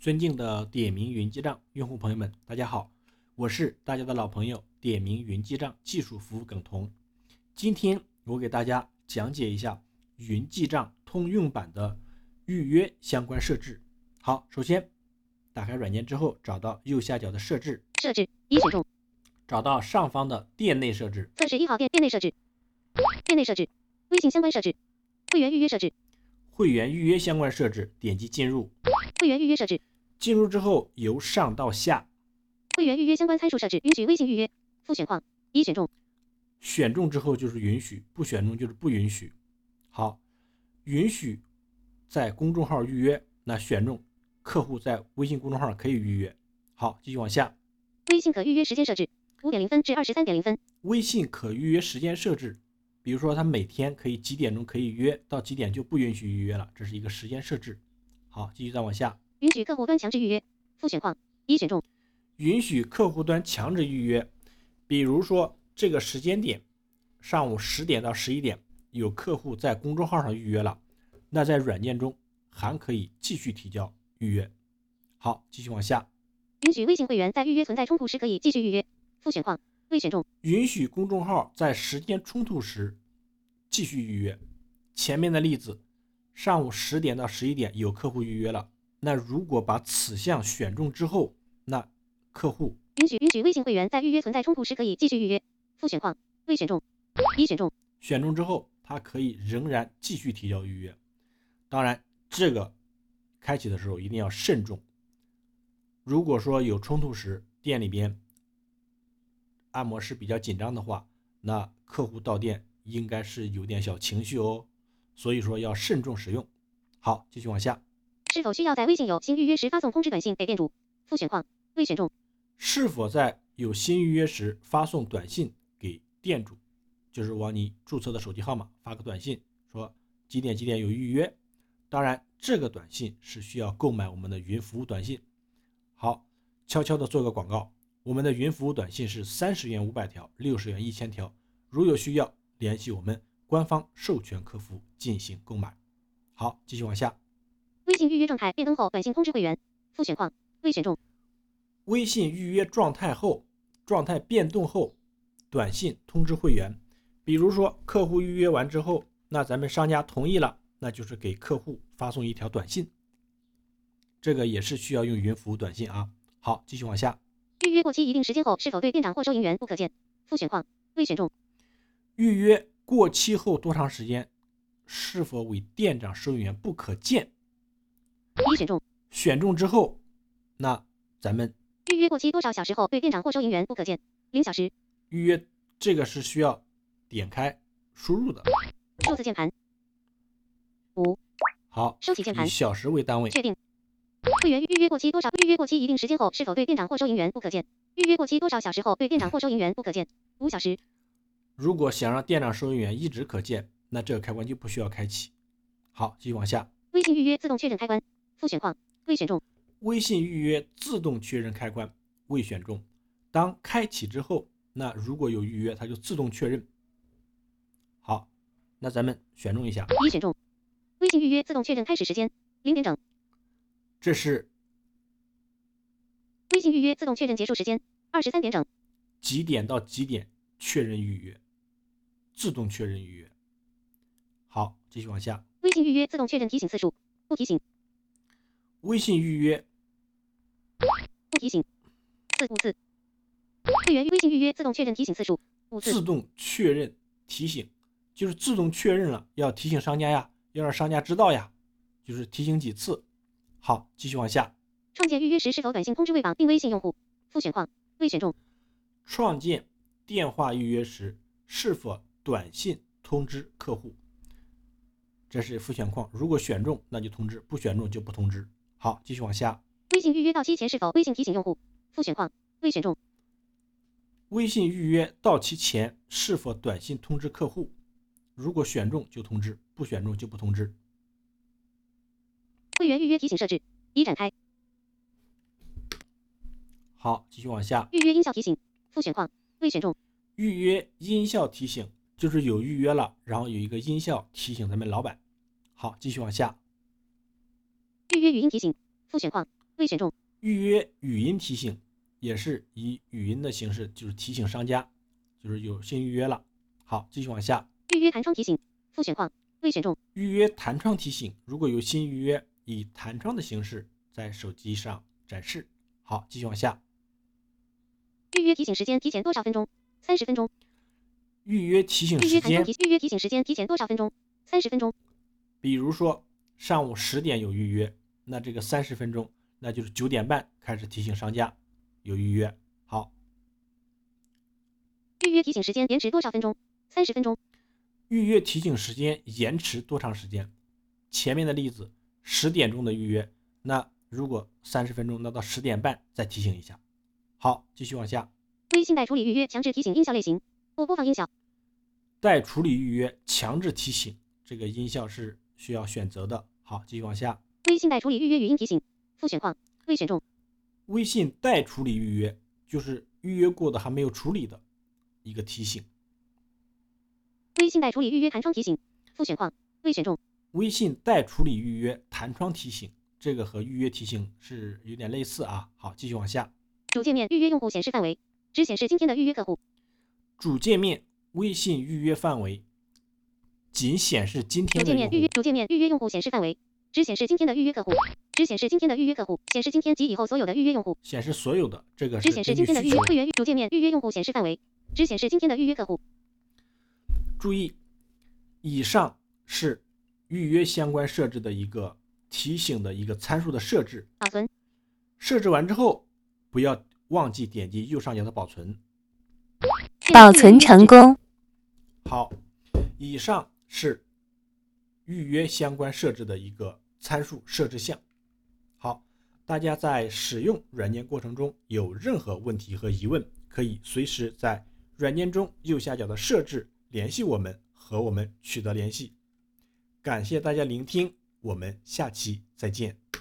尊敬的点名云记账用户朋友们，大家好，我是大家的老朋友点名云记账技术服务耿彤。今天我给大家讲解一下云记账通用版的预约相关设置。好，首先打开软件之后，找到右下角的设置， 一选中， 找到上方的店内设置， 测试1号店内设置，微信相关设置，会员预约设置， 会员预约相关设置，点击进入。 会员预约设置， 进入之后由上到下， 会员预约相关参数设置，允许微信预约，复选框一选中， 选中之后就是允许，不选中就是不允许。好，允许在公众号预约，那选中客户在微信公众号可以预约。好，继续往下。 微信可预约时间设置5.0分至23.0分， 微信可预约时间设置，比如说他每天可以几点钟可以约，到几点就不允许预约了，这是一个时间设置。好，继续再往下。 允许客户端强制预约，复选框一选中， 允许客户端强制预约，比如说这个时间点上午10点到11点有客户在公众号上预约了，那在软件中还可以继续提交预约。好，继续往下。 允许微信会员在预约存在冲突时可以继续预约，复选框未选中， 允许公众号在时间冲突时继续预约。前面的例子，上午10点到11点有客户预约了，那如果把此项选中之后，那客户允许微信会员在预约存在冲突时可以继续预约，复选框未选中，一选中， 选中之后他可以仍然继续提交预约。当然这个开启的时候一定要慎重，如果说有冲突时店里边按摩师比较紧张的话，那客户到店应该是有点小情绪哦，所以说要慎重使用。好，继续往下。 是否需要在微信有新预约时发送通知短信给店主，复选框未选中， 是否在有新预约时发送短信给店主，就是往你注册的手机号码发个短信说几点几点有预约。当然这个短信是需要购买我们的云服务短信。好，悄悄的做个广告，我们的云服务短信是30元500条，60元1000条，如有需要联系我们官方授权客服进行购买。好，继续往下。 微信预约状态变更后短信通知会员，复选框未选中， 微信预约状态变动后短信通知会员，比如说客户预约完之后，那咱们商家同意了，那就是给客户发送一条短信，这个也是需要用云服务短信啊。好，继续往下。 预约过期一定时间后是否对店长或收银员不可见，复选框未选中， 预约过期后多长时间是否为店长收银员不可见， 一选中， 选中之后，那咱们预约过期多少小时后对店长或收银员不可见，0小时， 预约这个是需要点开输入的数字键盘5， 好， 收起键盘， 以小时为单位， 确定。会员预约过期多少？预约过期一定时间后是否对店长或收银员不可见？预约过期多少小时后对店长或收银员不可见？5小时。 如果想让店长收银员一直可见，那这个开关就不需要开启。好，继续往下。 微信预约自动确认开关，复选框未选中。 微信预约自动确认开关未选中，当开启之后，那如果有预约，它就自动确认。好，那咱们选中一下， 一选中。微信预约自动确认开始时间0点整。 这是微信预约自动确认结束时间23点整。 几点到几点确认预约，自动确认预约。好，继续往下。 微信预约自动确认提醒次数不提醒。 微信预约不提醒5次。会员微信预约自动确认提醒次数5次。 自动确认提醒，就是自动确认了，要提醒商家呀，要让商家知道呀，就是提醒几次。好，继续往下。 创建预约时是否短信通知未绑定微信用户，复选框未选中。 创建电话预约时是否短信通知客户，这是复选框，如果选中那就通知，不选中就不通知。好，继续往下。 微信预约到期前是否微信提醒用户，复选框未选中。 微信预约到期前是否短信通知客户，如果选中就通知，不选中就不通知。 会员预约提醒设置已展开。 好，继续往下。 预约音效提醒，复选框未选中。 预约音效提醒就是有预约了，然后有一个音效提醒咱们老板。好，继续往下。 预约语音提醒，复选框未选中。 预约语音提醒也是以语音的形式，就是提醒商家，就是有新预约了。好，继续往下。 预约弹窗提醒复选框未选中。 预约弹窗提醒，如果有新预约，以弹窗的形式在手机上展示。好，继续往下。 预约提醒时间提前多少分钟？30分钟。 预约提醒预时间， 预约提醒时间提前多少分钟？30分钟。 比如说上午10点有预约，那这个30分钟，那就是9点半开始提醒商家有预约。好， 预约提醒时间延迟多少分钟？30分钟。 预约提醒时间延迟多长时间？前面的例子10点钟的预约，那如果30分钟，那到10点半再提醒一下。好，继续往下。 微信待处理预约强制提醒音效类型，不播放音效。 待处理预约强制提醒，这个音效是需要选择的。好，继续往下。 微信待处理预约语音提醒复选框未选中。 微信待处理预约就是预约过的还没有处理的一个提醒。 微信待处理预约弹窗提醒复选框未选中。 微信待处理预约弹窗提醒，这个和预约提醒是有点类似啊。好，继续往下。 主界面预约用户显示范围只显示今天的预约客户。 主界面微信预约范围仅显示今天的用户。 主界面预约用户显示范围只显示今天的预约客户，只显示今天的预约客户，显示今天及以后所有的预约用户。 显示所有的，这个是只显示今天的预约会员。主界面预约用户显示范围只显示今天的预约客户。 注意，以上是预约相关设置的一个提醒的一个参数的设置。 保存。 设置完之后，不要忘记点击右上角的保存。 保存成功。 好，以上是预约相关设置的一个参数设置项。好，大家在使用软件过程中有任何问题和疑问，可以随时在软件中右下角的设置联系我们，和我们取得联系。感谢大家聆听，我们下期再见。